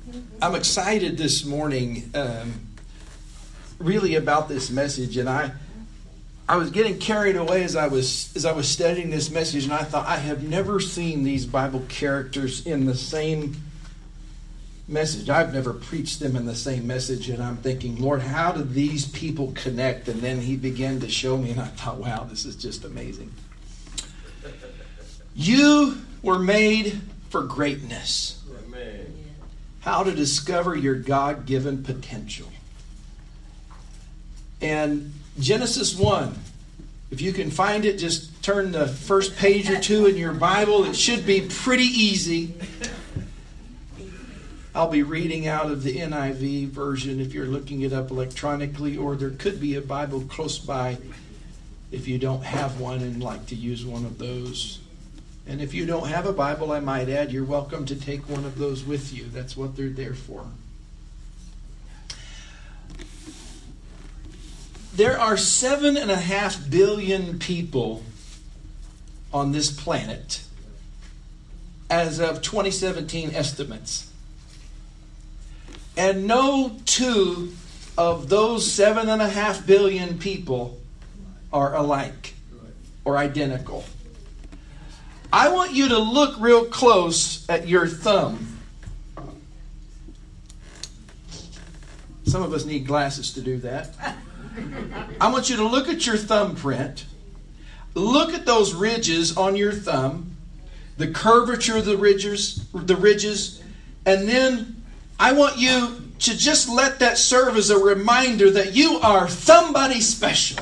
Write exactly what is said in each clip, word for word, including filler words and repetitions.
I'm excited this morning um, really about this message, and I I was getting carried away as I was as I was studying this message, and I thought, I have never seen these Bible characters in the same message. I've never preached them in the same message, and I'm thinking, Lord, how do these people connect? And then he began to show me, and I thought, wow, this is just amazing. You were made for greatness. Amen. How to discover your God-given potential. And Genesis one, if you can find it, just turn the first page or two in your Bible. It should be pretty easy. I'll be reading out of the N I V version if you're looking it up electronically, or there could be a Bible close by if you don't have one and like to use one of those. And if you don't have a Bible, I might add, you're welcome to take one of those with you. That's what they're there for. There are seven and a half billion people on this planet as of twenty seventeen estimates. And no two of those seven and a half billion people are alike or identical. I want you to look real close at your thumb. Some of us need glasses to do that. I want you to look at your thumbprint. Look at those ridges on your thumb, the curvature of the ridges, the ridges, and then I want you to just let that serve as a reminder that you are somebody special.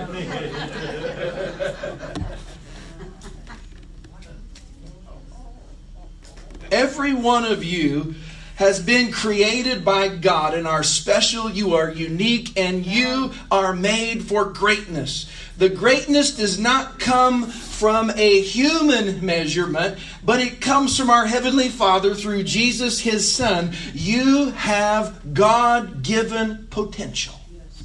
Every one of you has been created by God and are special. You are unique and you are made for greatness. The greatness does not come from a human measurement, but it comes from our Heavenly Father through Jesus, His Son. You have God-given potential.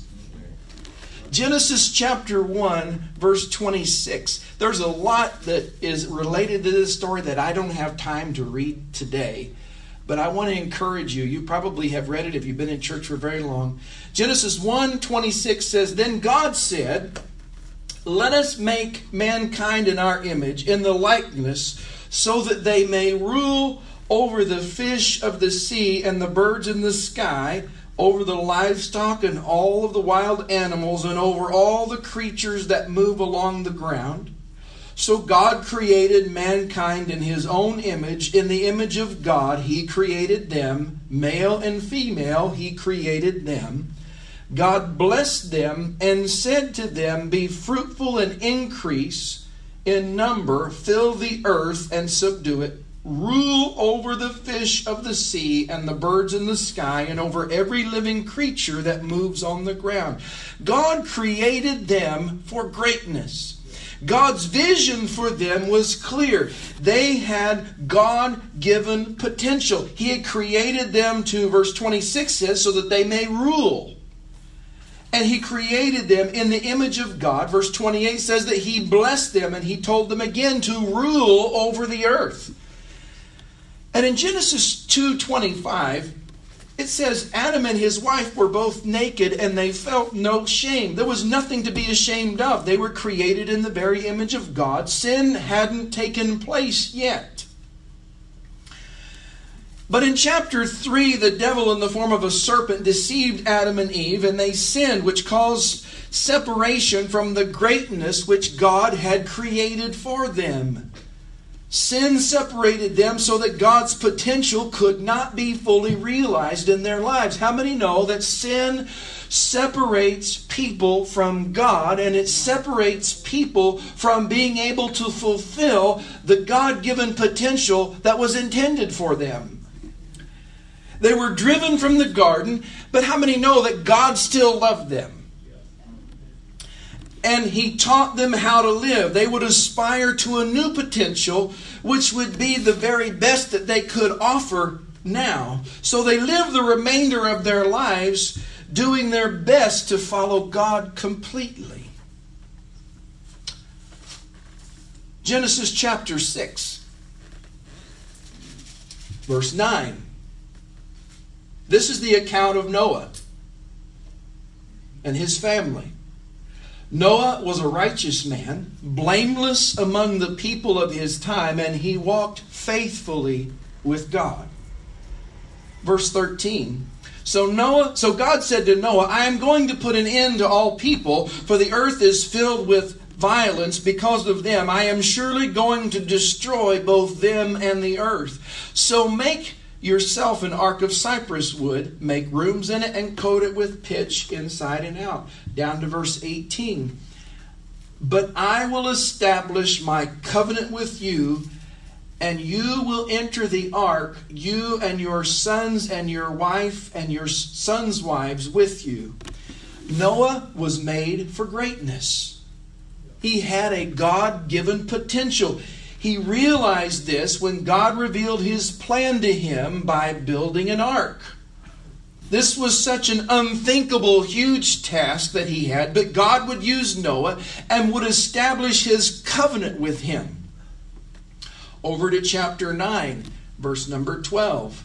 Genesis chapter one, verse twenty-six. There's a lot that is related to this story that I don't have time to read today. But I want to encourage you. You probably have read it if you've been in church for very long. Genesis one twenty-six says, Then God said, Let us make mankind in our image, in the likeness, so that they may rule over the fish of the sea and the birds in the sky, over the livestock and all of the wild animals, and over all the creatures that move along the ground. So God created mankind in His own image. In the image of God, He created them. Male and female, He created them. God blessed them and said to them, Be fruitful and increase in number, fill the earth and subdue it. Rule over the fish of the sea and the birds in the sky and over every living creature that moves on the ground. God created them for greatness. God's vision for them was clear. They had God-given potential. He had created them to, verse twenty-six says, so that they may rule. And He created them in the image of God. Verse twenty-eight says that He blessed them and He told them again to rule over the earth. And in Genesis two twenty-five, it says Adam and his wife were both naked and they felt no shame. There was nothing to be ashamed of. They were created in the very image of God. Sin hadn't taken place yet. But in chapter three, the devil in the form of a serpent deceived Adam and Eve, and they sinned, which caused separation from the greatness which God had created for them. Sin separated them so that God's potential could not be fully realized in their lives. How many know that sin separates people from God, and it separates people from being able to fulfill the God-given potential that was intended for them? They were driven from the garden, but how many know that God still loved them? And He taught them how to live. They would aspire to a new potential, which would be the very best that they could offer now. So they lived the remainder of their lives doing their best to follow God completely. Genesis chapter six, verse nine. This is the account of Noah and his family. Noah was a righteous man, blameless among the people of his time, and he walked faithfully with God. Verse thirteen. So Noah, so God said to Noah, I am going to put an end to all people, for the earth is filled with violence because of them. I am surely going to destroy both them and the earth. So make yourself an ark of cypress wood, make rooms in it, and coat it with pitch inside and out. Down to verse eighteen. But I will establish my covenant with you, and you will enter the ark, you and your sons and your wife and your sons' wives with you. Noah was made for greatness. He had a God-given potential. He realized this when God revealed His plan to him by building an ark. This was such an unthinkable, huge task that he had, but God would use Noah and would establish His covenant with him. Over to chapter nine, verse number twelve.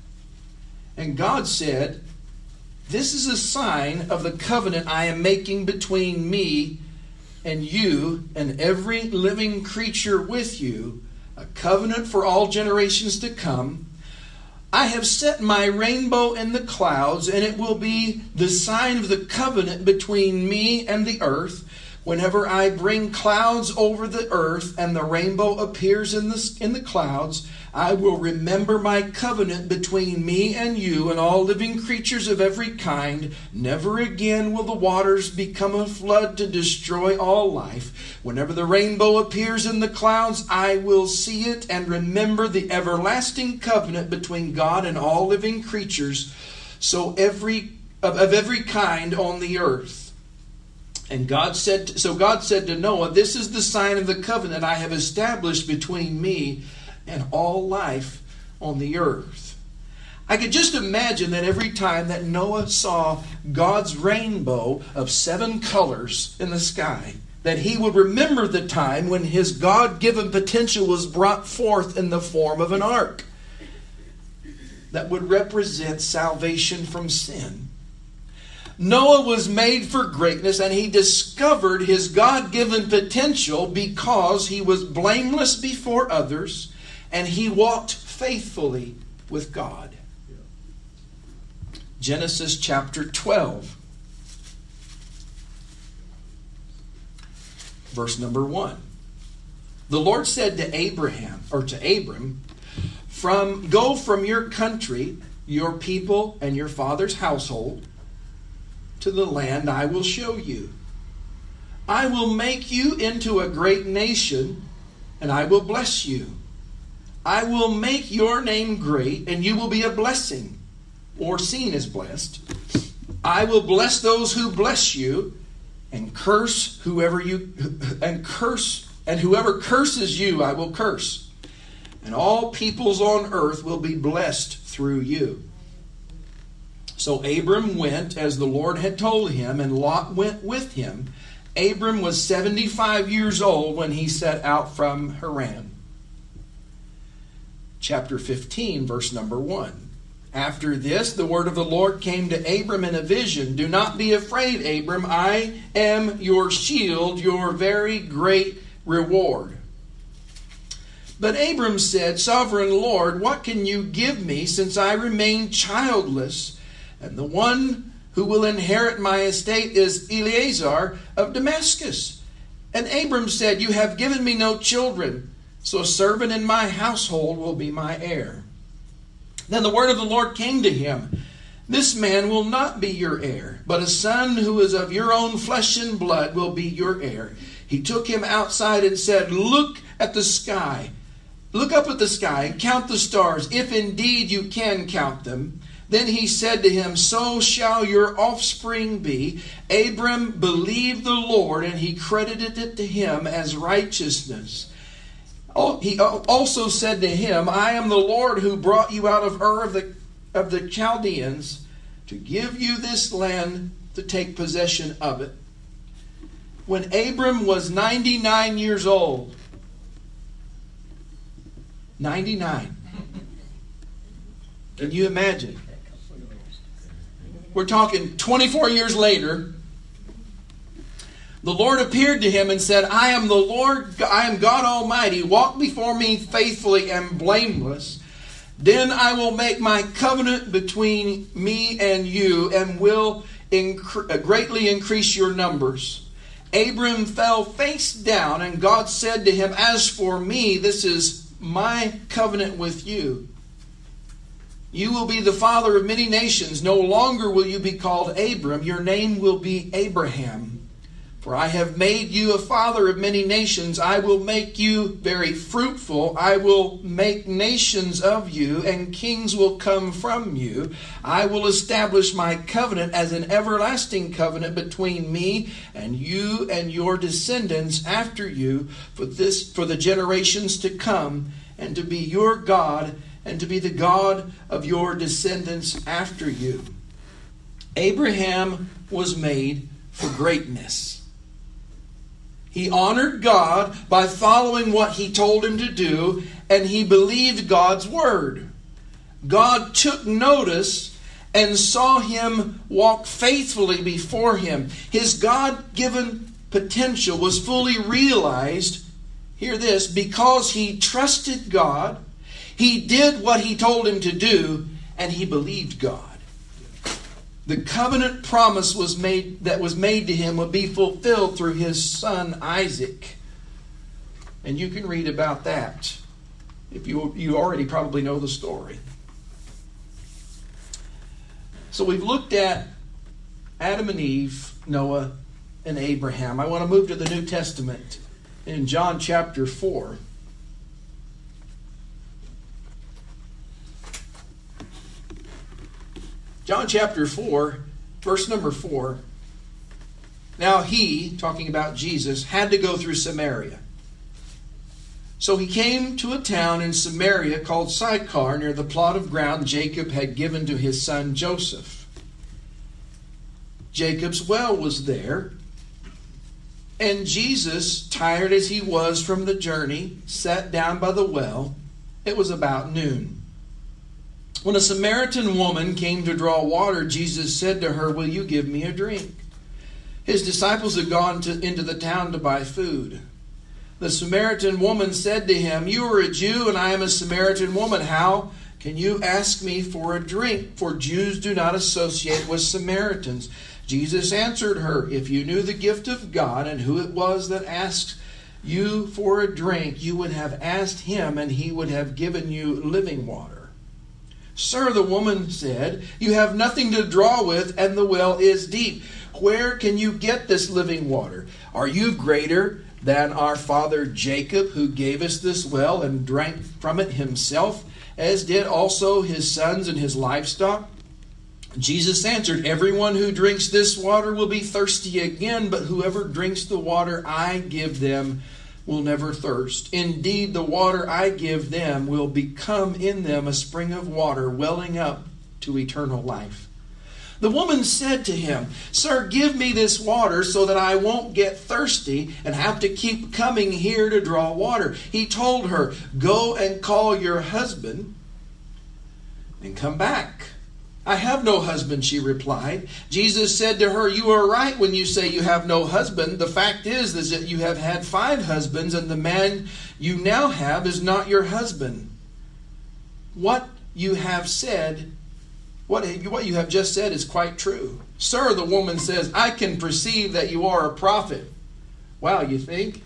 And God said, this is a sign of the covenant I am making between me and you and every living creature with you, a covenant for all generations to come. I have set my rainbow in the clouds, and it will be the sign of the covenant between me and the earth. Whenever I bring clouds over the earth and the rainbow appears in the, in the clouds, I will remember my covenant between me and you and all living creatures of every kind. Never again will the waters become a flood to destroy all life. Whenever the rainbow appears in the clouds, I will see it and remember the everlasting covenant between God and all living creatures, so every of, of every kind on the earth. And God said, so God said to Noah, this is the sign of the covenant I have established between me and all life on the earth. I could just imagine that every time that Noah saw God's rainbow of seven colors in the sky, that he would remember the time when his God-given potential was brought forth in the form of an ark that would represent salvation from sin. Noah was made for greatness, and he discovered his God-given potential because he was blameless before others and he walked faithfully with God. Genesis chapter twelve, verse number one. The Lord said to Abraham, or to Abram, "From go from your country, your people, and your father's household to the land I will show you. I will make you into a great nation, and I will bless you. I will make your name great, and you will be a blessing," or seen as blessed. "I will bless those who bless you, and curse whoever you and curse and whoever curses you I will curse. And all peoples on earth will be blessed through you." So Abram went as the Lord had told him, and Lot went with him. Abram was seventy-five years old when he set out from Haran. Chapter fifteen, verse number one. After this, the word of the Lord came to Abram in a vision. "Do not be afraid, Abram. I am your shield, your very great reward." But Abram said, "Sovereign Lord, what can you give me, since I remain childless? And the one who will inherit my estate is Eliezer of Damascus." And Abram said, "You have given me no children, so a servant in my household will be my heir." Then the word of the Lord came to him, "This man will not be your heir, but a son who is of your own flesh and blood will be your heir." He took him outside and said, "Look at the sky. Look up at the sky and count the stars, if indeed you can count them." Then he said to him, "So shall your offspring be." Abram believed the Lord, and he credited it to him as righteousness. He also said to him, "I am the Lord who brought you out of Ur of the, of the Chaldeans to give you this land to take possession of it." When Abram was ninety-nine years old, ninety-nine. Can you imagine? we're talking twenty-four years later, the Lord appeared to him and said, I am the Lord, I am God Almighty. Walk before me faithfully and blameless. Then I will make my covenant between me and you and will incre- greatly increase your numbers. Abram fell face down, and God said to him, as for me, this is my covenant with you. You will be the father of many nations. No longer will you be called Abram. Your name will be Abraham. For I have made you a father of many nations. I will make you very fruitful. I will make nations of you, and kings will come from you. I will establish my covenant as an everlasting covenant between me and you and your descendants after you for this, for the generations to come, and to be your God and to be the God of your descendants after you. Abraham was made for greatness. He honored God by following what He told him to do, and he believed God's word. God took notice and saw him walk faithfully before him. His God-given potential was fully realized, hear this, because he trusted God, he did what He told him to do, and he believed God. The covenant promise was made that was made to him would be fulfilled through his son Isaac. And you can read about that if you you already probably know the story. So we've looked at Adam and Eve, Noah, and Abraham. I want to move to the New Testament in John chapter four. John chapter four, verse number four. Now he, talking about Jesus, had to go through Samaria. So he came to a town in Samaria called Sychar, near the plot of ground Jacob had given to his son Joseph. Jacob's well was there, and Jesus, tired as he was from the journey, sat down by the well. It was about noon. When a Samaritan woman came to draw water, Jesus said to her, will you give me a drink? His disciples had gone to, into the town to buy food. The Samaritan woman said to him, you are a Jew and I am a Samaritan woman. How can you ask me for a drink? For Jews do not associate with Samaritans. Jesus answered her, if you knew the gift of God and who it was that asked you for a drink, you would have asked him and he would have given you living water. Sir, the woman said, you have nothing to draw with, and the well is deep. Where can you get this living water? Are you greater than our father Jacob, who gave us this well and drank from it himself, as did also his sons and his livestock? Jesus answered, everyone who drinks this water will be thirsty again, but whoever drinks the water I give them will never thirst. Indeed, the water I give them will become in them a spring of water welling up to eternal life. The woman said to him, Sir, give me this water so that I won't get thirsty and have to keep coming here to draw water. He told her, go and call your husband and come back. I have no husband, she replied. Jesus said to her, you are right when you say you have no husband. The fact is, is that you have had five husbands, and the man you now have is not your husband. What you have said, what, what you have just said is quite true. Sir, the woman says, I can perceive that you are a prophet. Wow, you think?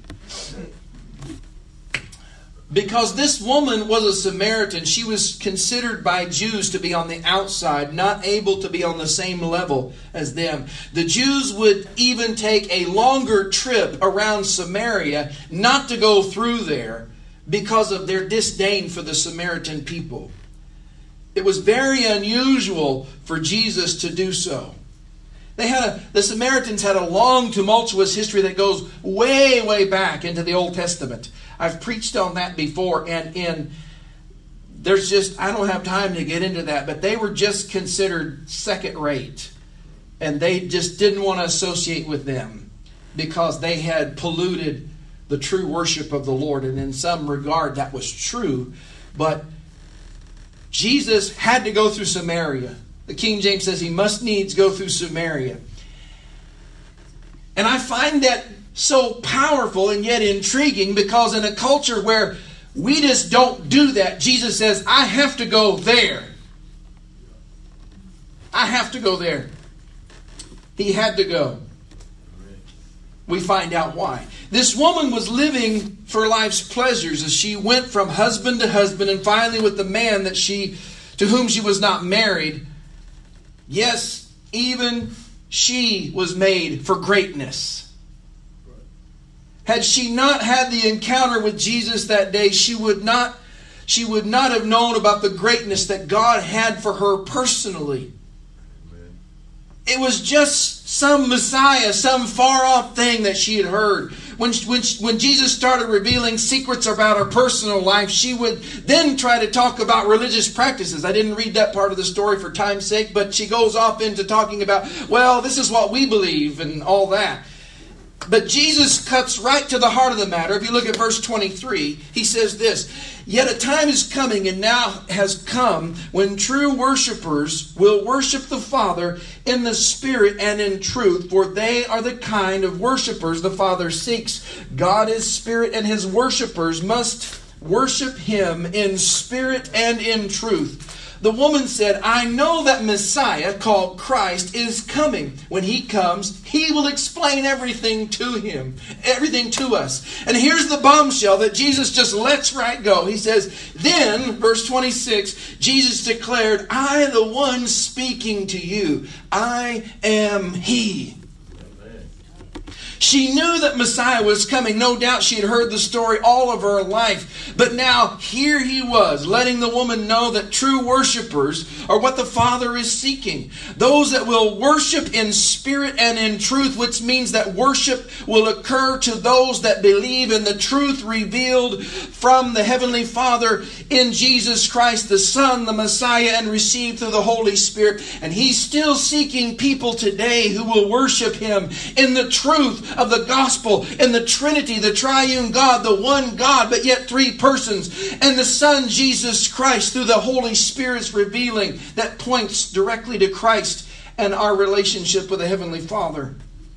Because this woman was a Samaritan, she was considered by Jews to be on the outside, not able to be on the same level as them. The Jews would even take a longer trip around Samaria not to go through there because of their disdain for the Samaritan people. It was very unusual for Jesus to do so. They had a, the Samaritans had a long, tumultuous history that goes way, way back into the Old Testament. I've preached on that before, and in there's just, I don't have time to get into that, but they were just considered second rate. And they just didn't want to associate with them because they had polluted the true worship of the Lord. And in some regard, that was true. But Jesus had to go through Samaria. The King James says he must needs go through Samaria. And I find that so powerful and yet intriguing, because in a culture where we just don't do that, Jesus says, I have to go there. I have to go there. He had to go. We find out why. This woman was living for life's pleasures as she went from husband to husband, and finally with the man that she, to whom she was not married. Yes, even she was made for greatness. Had she not had the encounter with Jesus that day, she would not, she would not have known about the greatness that God had for her personally. It was just some Messiah, some far-off thing that she had heard. When, when, when Jesus started revealing secrets about her personal life, she would then try to talk about religious practices. I didn't read that part of the story for time's sake, but she goes off into talking about, well, this is what we believe and all that. But Jesus cuts right to the heart of the matter. If you look at verse twenty-three, he says this, Yet a time is coming and now has come when true worshipers will worship the Father in the Spirit and in truth, for they are the kind of worshipers the Father seeks. God is Spirit, and His worshipers must worship Him in spirit and in truth. The woman said, I know that Messiah, called Christ, is coming. When He comes, He will explain everything to him, everything to us. And here's the bombshell that Jesus just lets right go. He says, then, verse twenty-six, Jesus declared, I, the one speaking to you, I am He. She knew that Messiah was coming. No doubt she had heard the story all of her life. But now here He was, letting the woman know that true worshipers are what the Father is seeking. Those that will worship in spirit and in truth, which means that worship will occur to those that believe in the truth revealed from the Heavenly Father in Jesus Christ, the Son, the Messiah, and received through the Holy Spirit. And He's still seeking people today who will worship Him in the truth of the gospel, in the Trinity, the triune God, the one God, but yet three persons, and the Son, Jesus Christ, through the Holy Spirit's revealing that points directly to Christ and our relationship with the Heavenly Father.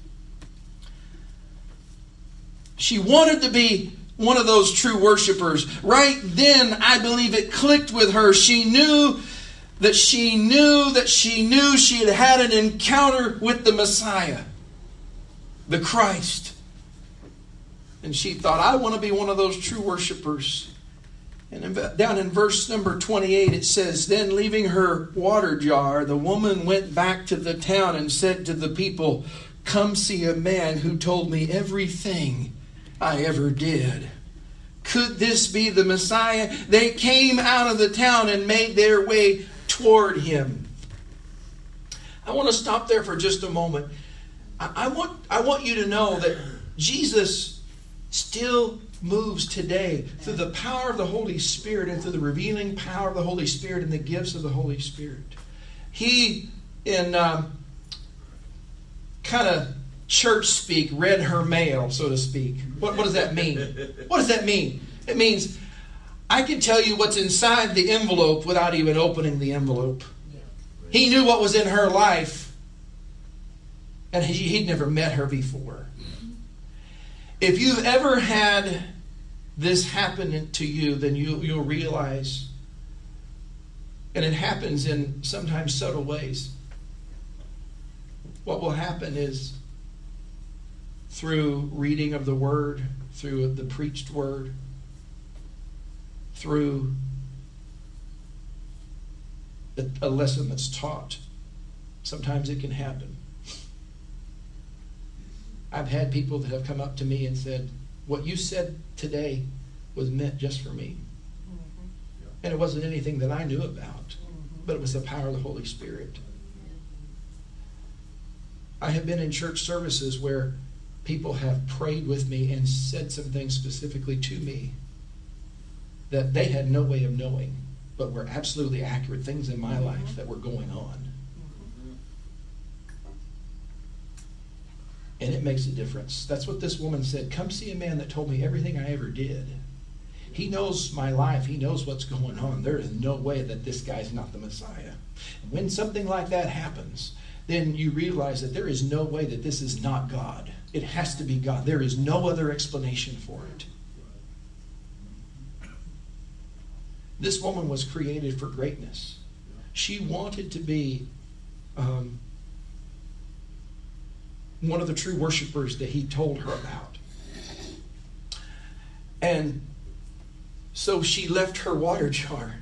She wanted to be one of those true worshipers. Right then, I believe it clicked with her. She knew that she knew that she knew she had had an encounter with the Messiah, the Christ. And she thought, I want to be one of those true worshipers. And down in verse number twenty-eight it says, Then leaving her water jar, the woman went back to the town and said to the people, Come see a man who told me everything I ever did. Could this be the Messiah? They came out of the town and made their way toward Him. I want to stop there for just a moment. I want, I want you to know that Jesus still moves today through the power of the Holy Spirit and through the revealing power of the Holy Spirit and the gifts of the Holy Spirit. He, in um, kind of church speak, read her mail, so to speak. What, what does that mean? What does that mean? It means I can tell you what's inside the envelope without even opening the envelope. He knew what was in her life. And he'd never met her before. If you've ever had this happen to you, then you, you'll realize, and it happens in sometimes subtle ways, what will happen is through reading of the Word, through the preached Word, through a lesson that's taught, sometimes it can happen. I've had people that have come up to me and said, what you said today was meant just for me. Mm-hmm. And it wasn't anything that I knew about, mm-hmm. but it was the power of the Holy Spirit. I have been in church services where people have prayed with me and said some things specifically to me that they had no way of knowing, but were absolutely accurate things in my mm-hmm. life that were going on. And it makes a difference. That's what this woman said. Come see a man that told me everything I ever did. He knows my life. He knows what's going on. There is no way that this guy's not the Messiah. When something like that happens, then you realize that there is no way that this is not God. It has to be God. There is no other explanation for it. This woman was created for greatness. She wanted to be um, one of the true worshipers that he told her about. And so she left her water jar.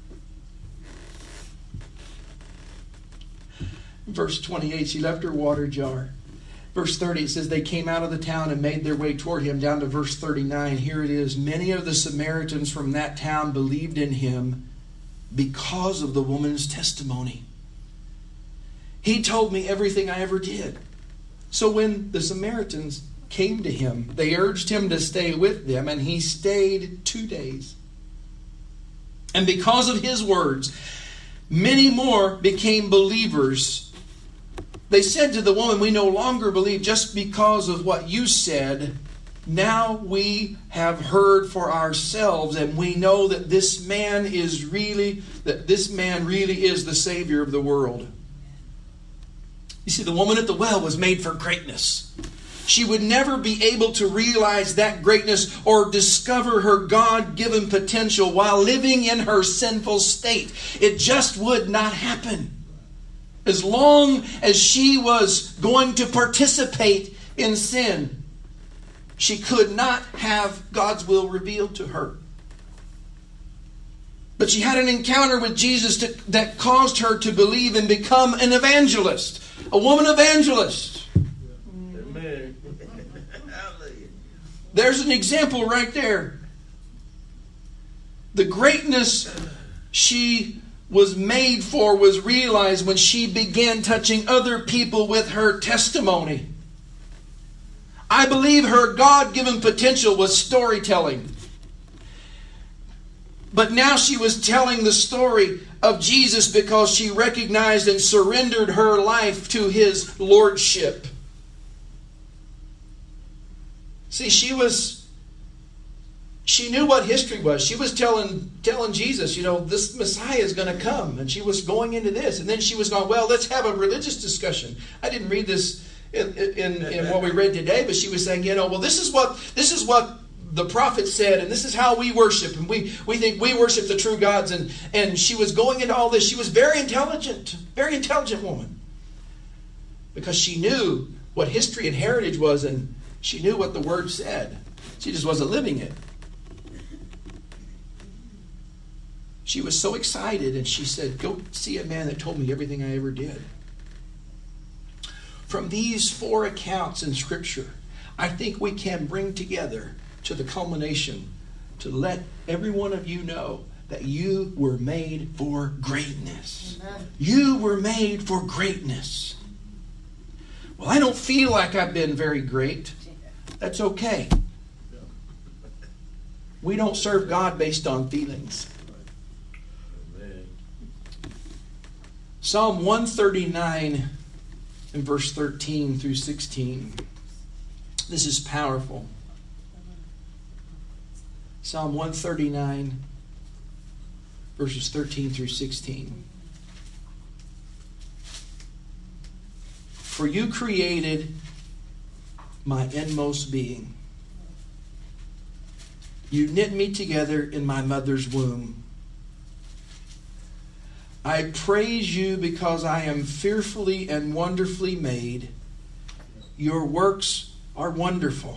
Verse twenty-eight, she left her water jar. Verse thirty, it says, they came out of the town and made their way toward him. Down to verse thirty-nine, here it is. Many of the Samaritans from that town believed in him because of the woman's testimony. He told me everything I ever did. So when the Samaritans came to him, they urged him to stay with them, and he stayed two days. And because of his words, many more became believers. They said to the woman, we no longer believe just because of what you said. Now we have heard for ourselves, and we know that this man is really, that this man really is the Savior of the world. You see, the woman at the well was made for greatness. She would never be able to realize that greatness or discover her God-given potential while living in her sinful state. It just would not happen. As long as she was going to participate in sin, she could not have God's will revealed to her. But she had an encounter with Jesus to, that caused her to believe and become an evangelist. A woman evangelist. Amen. There's an example right there. The greatness she was made for was realized when she began touching other people with her testimony. I believe her God-given potential was storytelling. But now she was telling the story of Jesus because she recognized and surrendered her life to his lordship. See, she was... She knew what history was. She was telling telling Jesus, you know, this Messiah is going to come. And she was going into this. And then she was going, well, let's have a religious discussion. I didn't read this in, in, in what we read today, but she was saying, you know, well, this is what this is what the prophet said, and this is how we worship. And we, we think we worship the true gods. And, and she was going into all this. She was very intelligent, very intelligent woman. Because she knew what history and heritage was, and she knew what the Word said. She just wasn't living it. She was so excited, and she said, go see a man that told me everything I ever did. From these four accounts in Scripture, I think we can bring together to the culmination to let every one of you know that you were made for greatness. Amen. You were made for greatness. Well, I don't feel like I've been very great. That's okay. We don't serve God based on feelings. Psalm one thirty-nine and verse thirteen through sixteen. This is powerful. Psalm one thirty-nine verses thirteen through sixteen. For you created my inmost being. You knit me together in my mother's womb. I praise you because I am fearfully and wonderfully made. Your works are wonderful.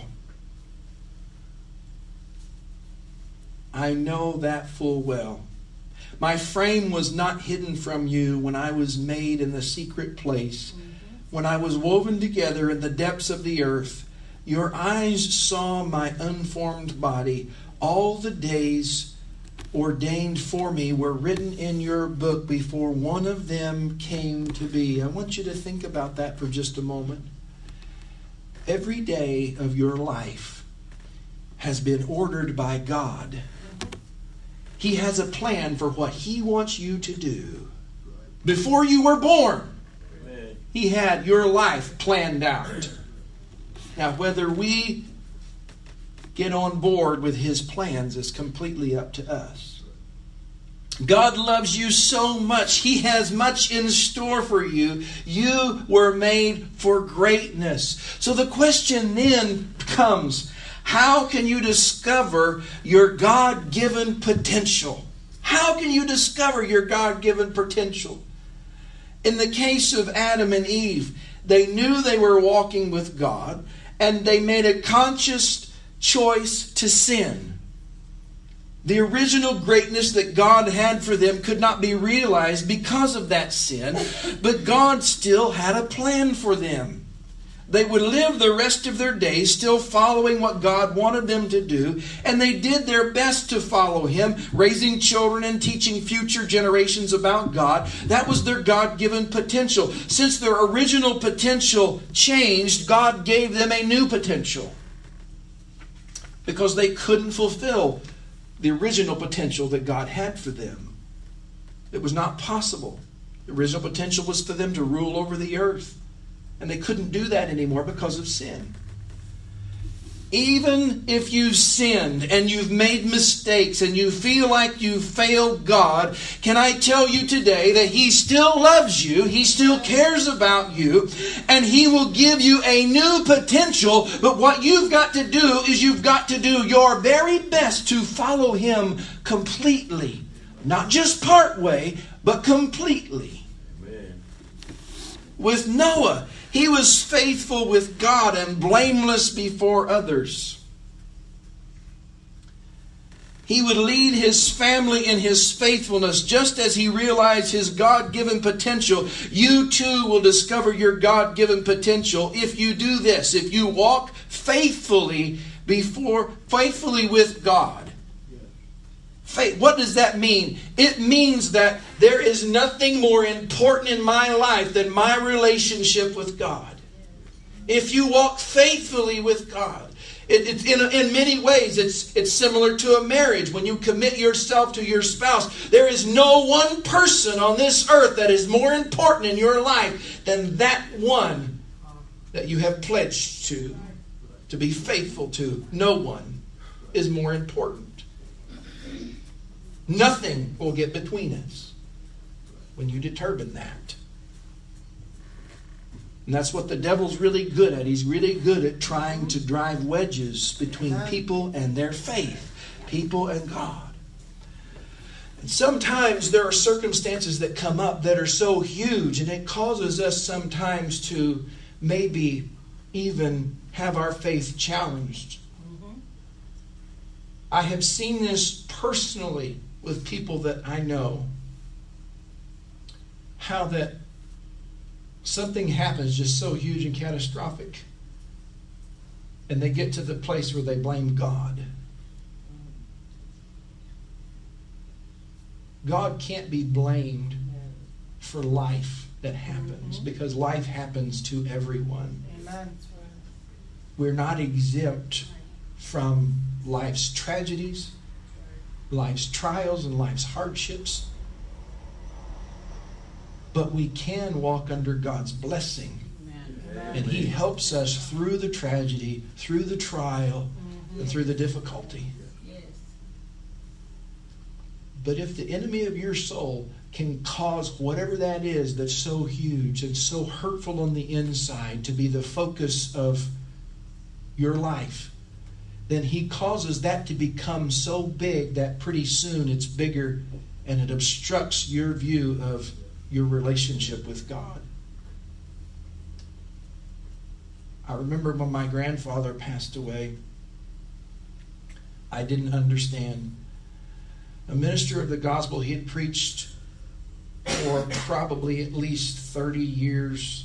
I know that full well. My frame was not hidden from you when I was made in the secret place. When I was woven together in the depths of the earth, your eyes saw my unformed body. All the days ordained for me were written in your book before one of them came to be. I want you to think about that for just a moment. Every day of your life has been ordered by God. He has a plan for what He wants you to do. Before you were born, Amen. He had your life planned out. Now, whether we get on board with His plans is completely up to us. God loves you so much. He has much in store for you. You were made for greatness. So the question then comes, how can you discover your God-given potential? How can you discover your God-given potential? In the case of Adam and Eve, they knew they were walking with God, and they made a conscious choice to sin. The original greatness that God had for them could not be realized because of that sin, but God still had a plan for them. They would live the rest of their days still following what God wanted them to do, and they did their best to follow Him, raising children and teaching future generations about God. That was their God-given potential. Since their original potential changed, God gave them a new potential because they couldn't fulfill the original potential that God had for them. It was not possible. The original potential was for them to rule over the earth. And they couldn't do that anymore because of sin. Even if you've sinned and you've made mistakes and you feel like you've failed God, can I tell you today that He still loves you, He still cares about you, and He will give you a new potential. But what you've got to do is you've got to do your very best to follow Him completely. Not just part way, but completely. Amen. With Noah, he was faithful with God and blameless before others. He would lead his family in his faithfulness just as he realized his God-given potential. You too will discover your God-given potential if you do this. If you walk faithfully before, faithfully with God. Faith. What does that mean? It means that there is nothing more important in my life than my relationship with God. If you walk faithfully with God, it, it, in, in many ways it's, it's similar to a marriage. When you commit yourself to your spouse, there is no one person on this earth that is more important in your life than that one that you have pledged to, to be faithful to. No one is more important. Nothing will get between us when you determine that. And that's what the devil's really good at. He's really good at trying to drive wedges between people and their faith, people and God. And sometimes there are circumstances that come up that are so huge, and it causes us sometimes to maybe even have our faith challenged. Mm-hmm. I have seen this personally with people that I know, how that something happens just so huge and catastrophic, and they get to the place where they blame God. God can't be blamed for life that happens, because life happens to everyone. Amen. We're not exempt from life's tragedies, life's trials and life's hardships. But we can walk under God's blessing. Amen. And He helps us through the tragedy, through the trial, mm-hmm. and through the difficulty. Yes. But if the enemy of your soul can cause whatever that is that's so huge and so hurtful on the inside to be the focus of your life, then he causes that to become so big that pretty soon it's bigger and it obstructs your view of your relationship with God. I remember when my grandfather passed away, I didn't understand. A minister of the gospel, he had preached for probably at least thirty years.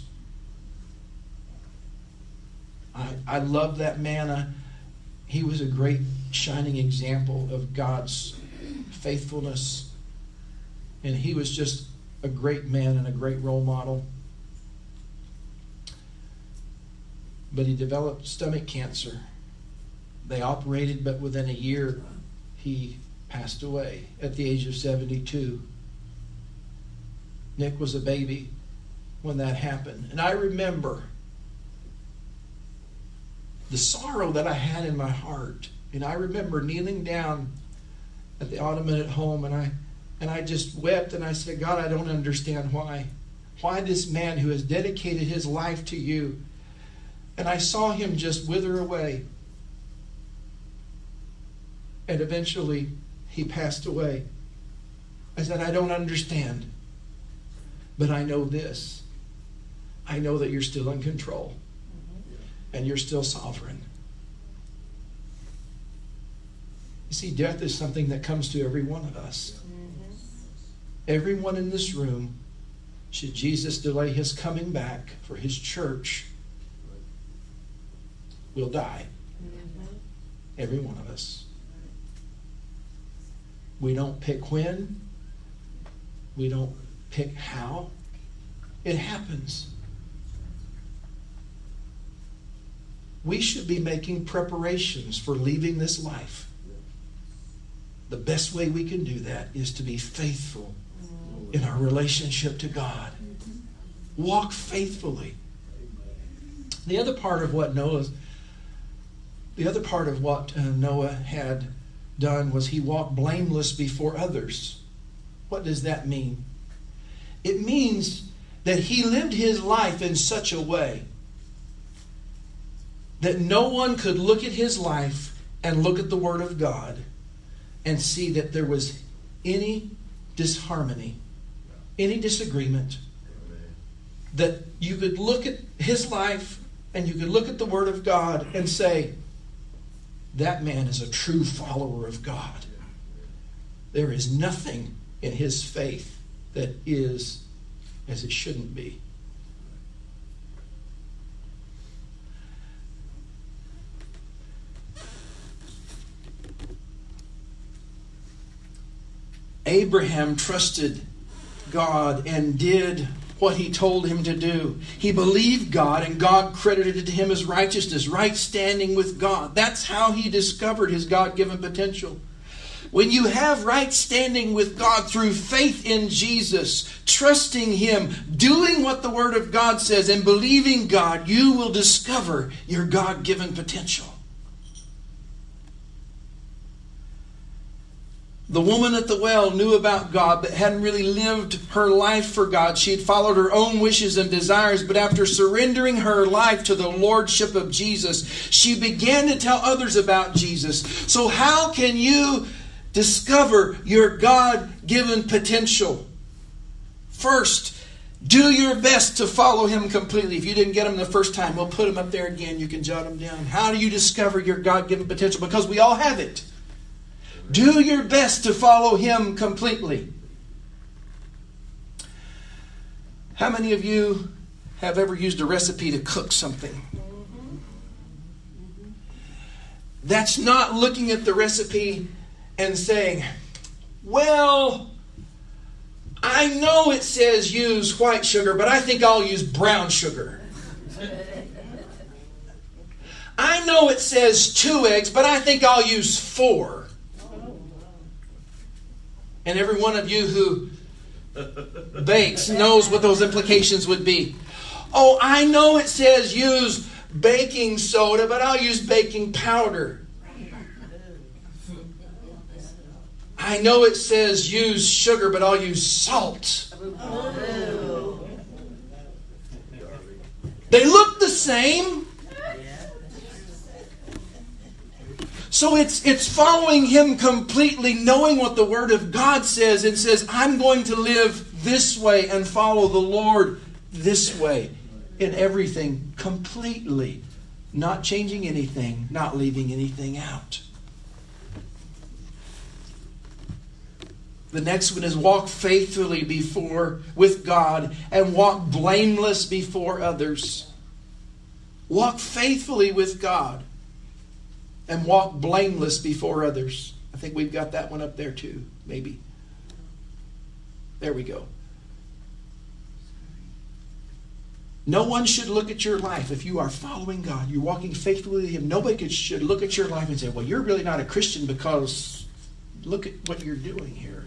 I, I loved that man. I, He was a great shining example of God's faithfulness. And he was just a great man and a great role model. But he developed stomach cancer. They operated, but within a year he passed away at the age of seventy-two. Nick was a baby when that happened. And I remember the sorrow that I had in my heart. And I remember kneeling down at the ottoman at home, and I And I just wept and I said, God, I don't understand why. Why this man who has dedicated his life to you. And I saw him just wither away. And eventually he passed away. I said, I don't understand. But I know this. I know that you're still in control. And you're still sovereign. You see, death is something that comes to every one of us. Everyone in this room, should Jesus delay his coming back for his church, will die. Every one of us. We don't pick when. We don't pick how. It happens. We should be making preparations for leaving this life. The best way we can do that is to be faithful in our relationship to God. Walk faithfully. The other part of what Noah's, the other part of what uh, Noah had done was he walked blameless before others. What does that mean? It means that he lived his life in such a way that no one could look at his life and look at the Word of God and see that there was any disharmony, any disagreement. That you could look at his life and you could look at the Word of God and say, that man is a true follower of God. There is nothing in his faith that is as it shouldn't be. Abraham trusted God and did what he told him to do. He believed God and God credited it to him as righteousness, right standing with God. That's how he discovered his God-given potential. When you have right standing with God through faith in Jesus, trusting Him, doing what the Word of God says, and believing God, you will discover your God-given potential. The woman at the well knew about God but hadn't really lived her life for God. She had followed her own wishes and desires, but after surrendering her life to the Lordship of Jesus, she began to tell others about Jesus. So how can you discover your God-given potential? First, do your best to follow Him completely. If you didn't get Him the first time, we'll put Him up there again. You can jot them down. How do you discover your God-given potential? Because we all have it. Do your best to follow Him completely. How many of you have ever used a recipe to cook something? That's not looking at the recipe and saying, well, I know it says use white sugar, but I think I'll use brown sugar. I know it says two eggs, but I think I'll use four. And every one of you who bakes knows what those implications would be. Oh, I know it says use baking soda, but I'll use baking powder. I know it says use sugar, but I'll use salt. They look the same. So it's it's following Him completely, knowing what the Word of God says, and says, I'm going to live this way and follow the Lord this way in everything completely. Not changing anything, not leaving anything out. The next one is walk faithfully before with God and walk blameless before others. Walk faithfully with God and walk blameless before others. I think we've got that one up there too, maybe. There we go. No one should look at your life if you are following God, you're walking faithfully with Him. Nobody could, should look at your life and say, well, you're really not a Christian because look at what you're doing here.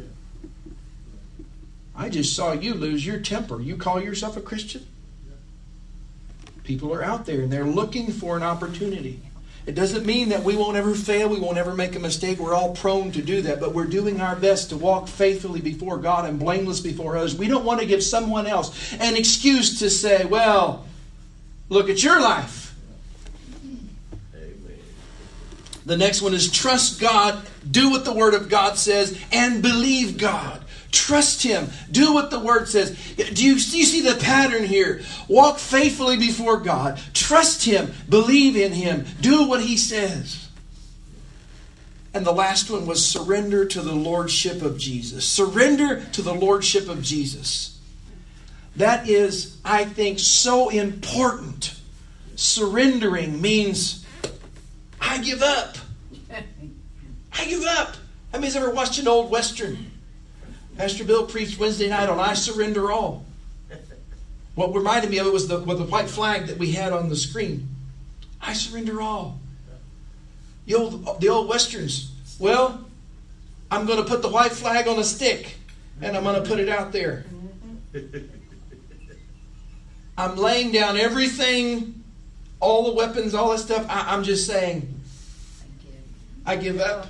I just saw you lose your temper. You call yourself a Christian? People are out there and they're looking for an opportunity. It doesn't mean that we won't ever fail, we won't ever make a mistake. We're all prone to do that, but we're doing our best to walk faithfully before God and blameless before others. We don't want to give someone else an excuse to say, well, look at your life. Amen. The next one is trust God, do what the Word of God says, and believe God. Trust Him. Do what the Word says. Do you, do you see the pattern here? Walk faithfully before God. Trust Him. Believe in Him. Do what He says. And the last one was surrender to the Lordship of Jesus. Surrender to the Lordship of Jesus. That is, I think, so important. Surrendering means I give up. I give up. How many's ever watched an old Western? Pastor Bill preached Wednesday night on I Surrender All. What reminded me of it was the, was the white flag that we had on the screen. I surrender all. The old, the old Westerns. Well, I'm going to put the white flag on a stick and I'm going to put it out there. I'm laying down everything, all the weapons, all that stuff. I, I'm just saying, I give up.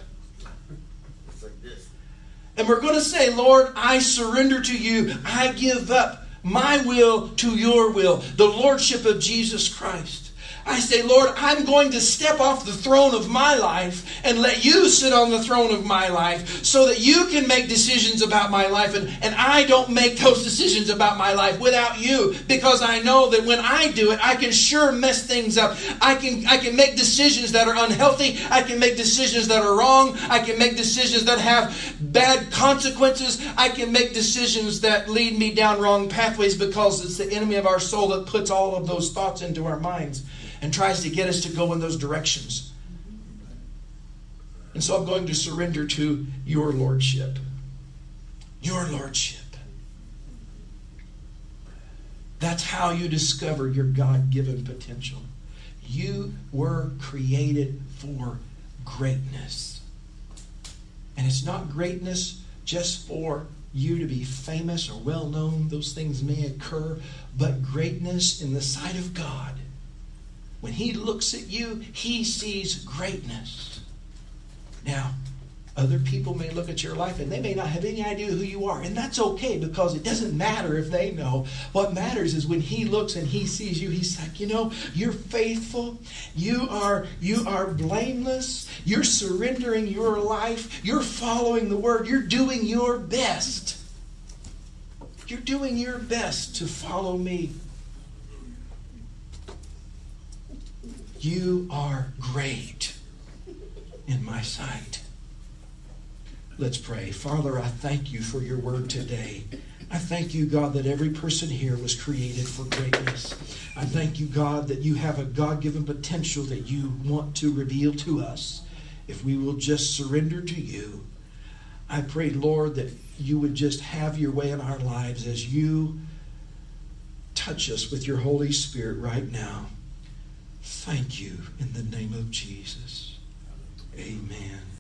And we're going to say, Lord, I surrender to you. I give up my will to your will. The Lordship of Jesus Christ. I say, Lord, I'm going to step off the throne of my life and let you sit on the throne of my life so that you can make decisions about my life. And, and I don't make those decisions about my life without you, because I know that when I do it, I can sure mess things up. I can, I can make decisions that are unhealthy. I can make decisions that are wrong. I can make decisions that have bad consequences. I can make decisions that lead me down wrong pathways, because it's the enemy of our soul that puts all of those thoughts into our minds and tries to get us to go in those directions. And so I'm going to surrender to your Lordship. Your Lordship. That's how you discover your God-given potential. You were created for greatness. And it's not greatness just for you to be famous or well-known. Those things may occur. But greatness in the sight of God. When He looks at you, He sees greatness. Now, other people may look at your life and they may not have any idea who you are. And that's okay, because it doesn't matter if they know. What matters is when He looks and He sees you, He's like, you know, you're faithful. You are, you are blameless. You're surrendering your life. You're following the Word. You're doing your best. You're doing your best to follow me. You are great in my sight. Let's pray. Father, I thank you for your word today. I thank you, God, that every person here was created for greatness. I thank you, God, that you have a God-given potential that you want to reveal to us if we will just surrender to you. I pray, Lord, that you would just have your way in our lives as you touch us with your Holy Spirit right now. Thank you in the name of Jesus. Amen.